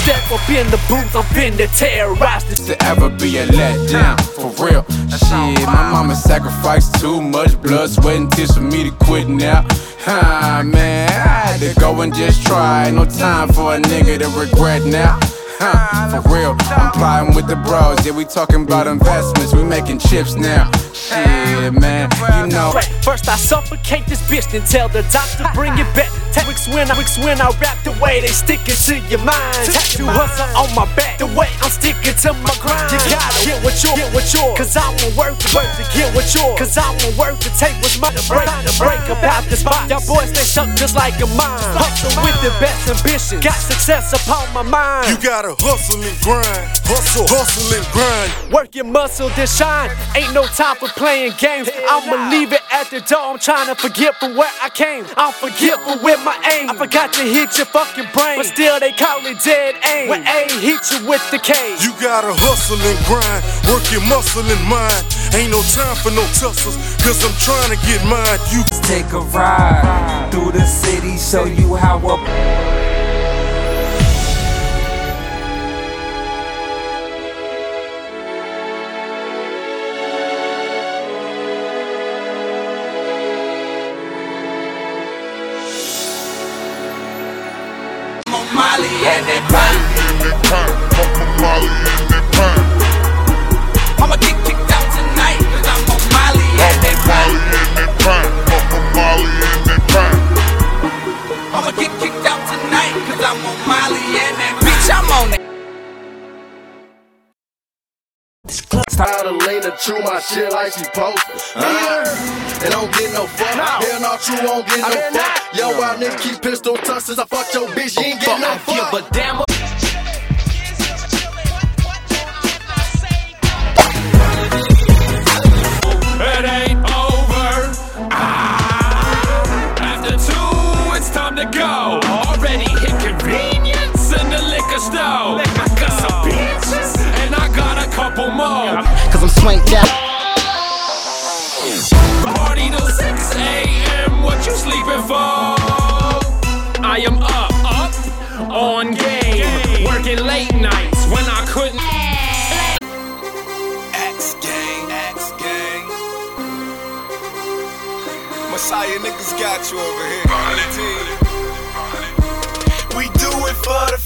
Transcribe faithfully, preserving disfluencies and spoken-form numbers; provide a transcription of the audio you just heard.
step up in the booth, I'm finna terrorize this. To ever be a letdown, for real. Shit, my mama sacrificed too much blood, sweat, and tears for me to quit now. Ah, man, I had to go and just try. No time for a nigga to regret now. Huh, for real, I'm plotting with the bros. Yeah, we talking about investments, we making chips now. Shit, man, you know. First I suffocate this bitch, then tell the doctor bring it back. Weeks when I, weeks when I rap, the way they stick it to your mind. Tattoo hustle on my back, the way I'm sticking to my grind. You gotta get what you're, get what you're, cause I won't work to work to get what you're, cause I won't work to take what's mine. To break, to break about this box. Y'all boys, they suck just like a mine. Hustle with the best ambition, got success upon my mind. You gotta hustle and grind, hustle, hustle and grind. Work your muscle to shine, ain't no time for playing games. I'ma leave it at the door, I'm trying to forget from where I came. I'm forgetful with my aim, I forgot to hit your fucking brain, but still they call it dead aim. When A hit you with the K. You gotta hustle and grind, work your muscle and mind. Ain't no time for no tussles, cause I'm trying to get mine. You take a ride through the city, show you how a Molly and that pine, Molly and that pine. I'ma get kicked out tonight, cause I'm on Molly and that pine. Molly and that pine. I'ma get kicked out tonight, cause I'm on Molly and that bitch, I'm on that. Tired of Lena chew my shit like she posted. Uh, and don't get no fuck. No. Hell no, true won't get no fuck. Not. Yo, wild nigga keep pistol tucks since I fucked your bitch. You ain't get no fuck. Give a damn. It ain't over. Ah, after two, it's time to go. Already hit convenience in the liquor store. I got some bitches and I got a couple more. Cause I'm swanked out. Party till six A M What you sleeping for? I am up, up, on game. Working late nights when I couldn't. X gang, X gang. Messiah niggas got you over here. We do it for the